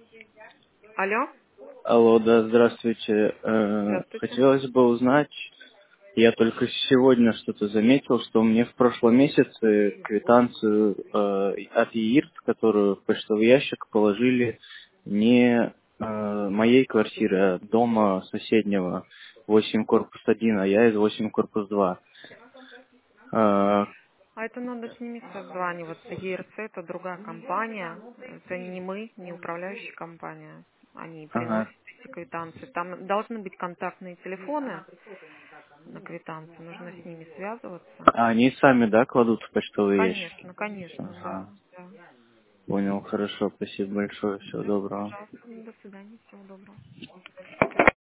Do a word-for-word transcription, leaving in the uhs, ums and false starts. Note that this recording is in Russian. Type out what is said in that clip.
Алло? Алло, да, здравствуйте. Э, Здравствуйте. Хотелось бы узнать, я только сегодня что-то заметил, что мне в прошлом месяце квитанцию э, от ЕИР, которую в почтовый ящик положили не э, моей квартиры, а дома соседнего, восемь корпус один, а я из восемь корпус два. Э, А это надо с ними созваниваться. ЕРЦ это другая компания. Это не мы, не управляющая компания. Они ага. приносят эти квитанции. Там должны быть контактные телефоны на квитанции. Нужно с ними связываться. А они сами, да, кладут в почтовые ящики? Конечно, конечно, да. Ага. да. Понял, хорошо, спасибо большое, всего доброго. Пожалуйста, до свидания, всего доброго.